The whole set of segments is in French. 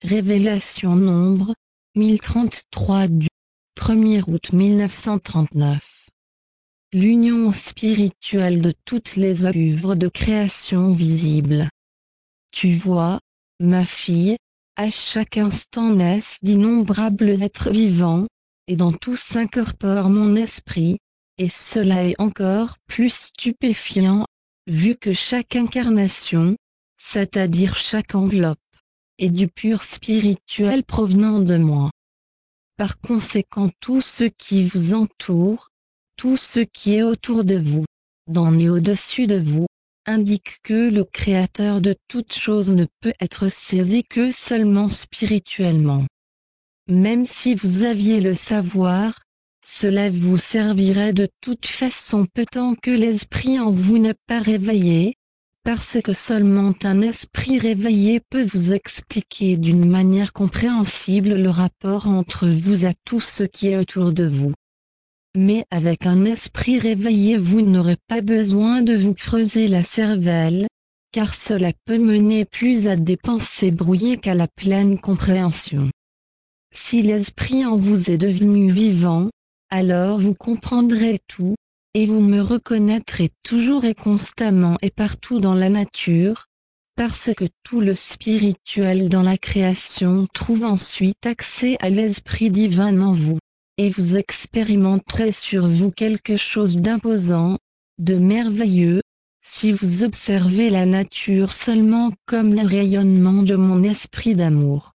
Révélation nombre 1033 du 1er août 1939. L'union spirituelle de toutes les œuvres de création visibles. Tu vois, ma fille, à chaque instant naissent d'innombrables êtres vivants, et dans tous s'incorpore mon esprit, et cela est encore plus stupéfiant, vu que chaque incarnation, c'est-à-dire chaque enveloppe, est du pur spirituel provenant de moi. Par conséquent, tout ce qui vous entoure, tout ce qui est autour de vous, dans et au-dessus de vous, indique que le Créateur de toutes choses ne peut être saisi que seulement spirituellement. Même si vous aviez le savoir, cela vous servirait de toute façon peu tant que l'esprit en vous n'est pas réveillé, parce que seulement un esprit réveillé peut vous expliquer d'une manière compréhensible le rapport entre vous et tout ce qui est autour de vous. Mais avec un esprit réveillé, vous n'aurez pas besoin de vous creuser la cervelle, car cela peut mener plus à des pensées brouillées qu'à la pleine compréhension. Si l'esprit en vous est devenu vivant, alors vous comprendrez tout, et vous me reconnaîtrez toujours et constamment et partout dans la nature, parce que tout le spirituel dans la création trouve ensuite accès à l'esprit divin en vous, et vous expérimenterez sur vous quelque chose d'imposant, de merveilleux, si vous observez la nature seulement comme le rayonnement de mon esprit d'amour.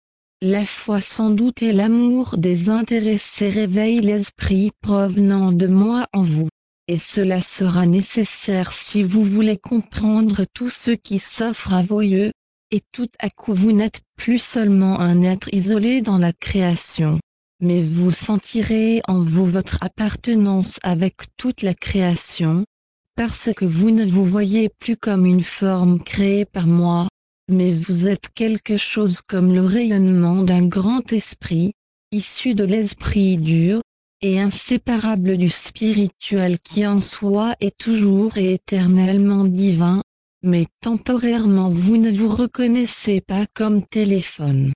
La foi sans doute et l'amour désintéressé réveillent l'esprit provenant de moi en vous, et cela sera nécessaire si vous voulez comprendre tout ce qui s'offre à vos yeux, et tout à coup vous n'êtes plus seulement un être isolé dans la création, mais vous sentirez en vous votre appartenance avec toute la création, parce que vous ne vous voyez plus comme une forme créée par moi, mais vous êtes quelque chose comme le rayonnement d'un grand esprit, issu de l'esprit dur, et inséparable du spirituel qui en soi est toujours et éternellement divin, mais temporairement vous ne vous reconnaissez pas comme téléphone.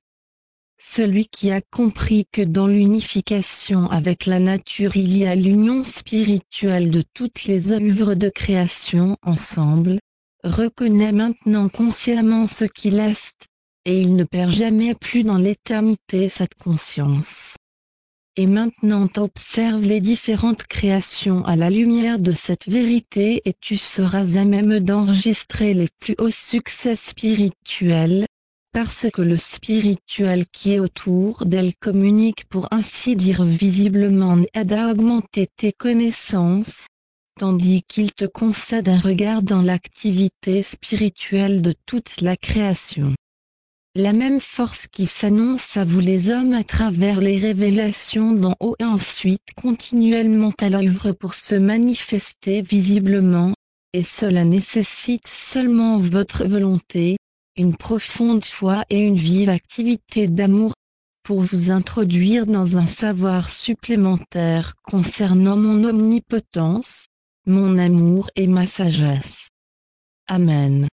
Celui qui a compris que dans l'unification avec la nature il y a l'union spirituelle de toutes les œuvres de création ensemble, reconnaît maintenant consciemment ce qu'il est, et il ne perd jamais plus dans l'éternité cette conscience. Et maintenant observe les différentes créations à la lumière de cette vérité et tu seras à même d'enregistrer les plus hauts succès spirituels, parce que le spirituel qui est autour d'elle communique pour ainsi dire visiblement et aide à augmenter tes connaissances, tandis qu'il te concède un regard dans l'activité spirituelle de toute la création. La même force qui s'annonce à vous les hommes à travers les révélations d'en haut et ensuite continuellement à l'œuvre pour se manifester visiblement, et cela nécessite seulement votre volonté, une profonde foi et une vive activité d'amour, pour vous introduire dans un savoir supplémentaire concernant mon omnipotence, mon amour et ma sagesse. Amen.